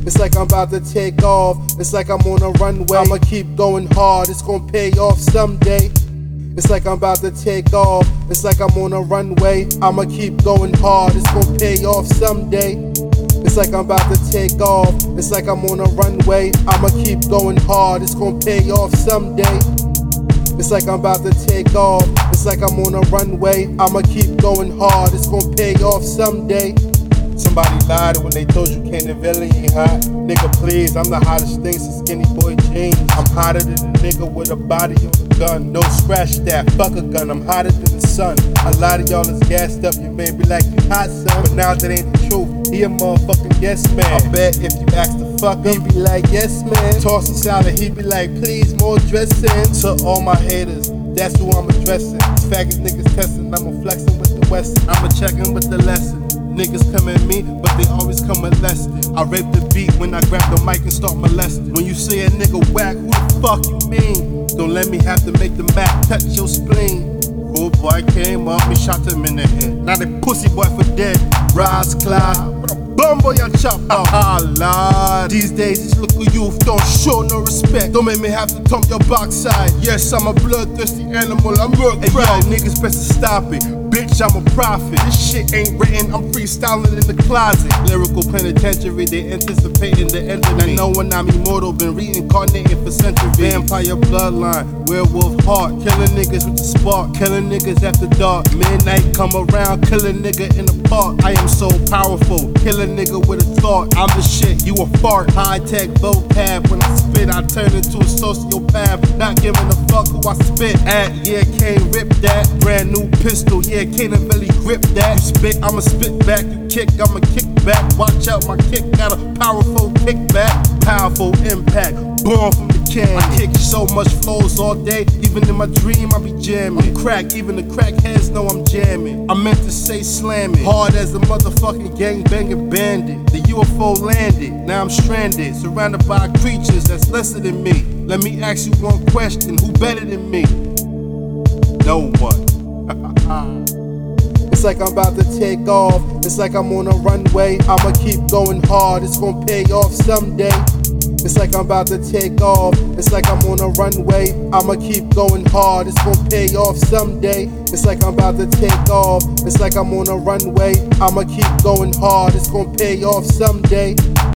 It's like I'm about to take off. It's like I'm on a runway. I'ma keep going hard. It's gonna pay off someday. It's like I'm about to take off. It's like I'm on a runway. I'ma keep going hard. It's gonna pay off someday. It's like I'm about to take off. It's like I'm on a runway. I'ma keep going hard. It's gonna pay off someday. It's like I'm about to take off. It's like I'm on a runway. I'ma keep going hard. It's gonna pay off someday. Somebody lied when they told you Canterville ain't hot. Nigga, please, I'm the hottest thing since Skinny Boy jeans. I'm hotter than a nigga with a body on a gun. No scratch that, fuck a gun, I'm hotter than the sun. A lot of y'all is gassed up, you may be like, you hot son. But now that ain't the truth, he a motherfucking yes man. I bet if you ask to fuck him, he be like, yes man. Toss a salad, he be like, please, more dressing. To all my haters, that's who I'm addressing. These faggot niggas testing, I'm flexing with the Western. I'm checking with the lesson. Niggas come at me, but they always come molested. I rape the beat when I grab the mic and start molesting. When you say a nigga whack, who the fuck you mean? Don't let me have to make the Mac touch your spleen. Cool boy came up, me shot him in the head. Now they pussy boy for dead. Rise, Clyde, what a bumbo y'all chop out. Lord. These days, this little youth don't show no respect. Don't make me have to thump your backside. Yes, I'm a bloodthirsty animal, I'm work proud. Niggas best to stop it. Bitch, I'm a prophet. This shit ain't written, I'm freestyling in the closet. Lyrical penitentiary, they anticipating the end of me. I know when I'm immortal, been reincarnating for centuries. Vampire bloodline, werewolf heart. Killing niggas with the spark, killing niggas after dark. Midnight come around, killing nigga in the park. I am so powerful, killing nigga with a thought. I'm the shit, you a fart. High-tech vocab, when I spit, I turn into a sociopath. Not giving a fuck who I spit at. Yeah, can't rip that. Brand new pistol, yeah. Can't really grip that. You spit, I'ma spit back. You kick, I'ma kick back. Watch out, my kick got a powerful kickback. Powerful impact, born from the can. I kick so much flows all day. Even in my dream, I be jamming. I'm crack, even the crackheads know I'm jamming. I meant to say slamming. Hard as a motherfucking gang-banging bandit. The UFO landed, now I'm stranded. Surrounded by creatures that's lesser than me. Let me ask you one question, who better than me? No one. It's like I'm about to take off. It's like I'm on a runway. I'ma keep going hard. It's gonna pay off someday. It's like I'm about to take off. It's like I'm on a runway. I'ma keep going hard. It's gonna pay off someday. It's like I'm about to take off. It's like I'm on a runway. I'ma keep going hard. It's gonna pay off someday.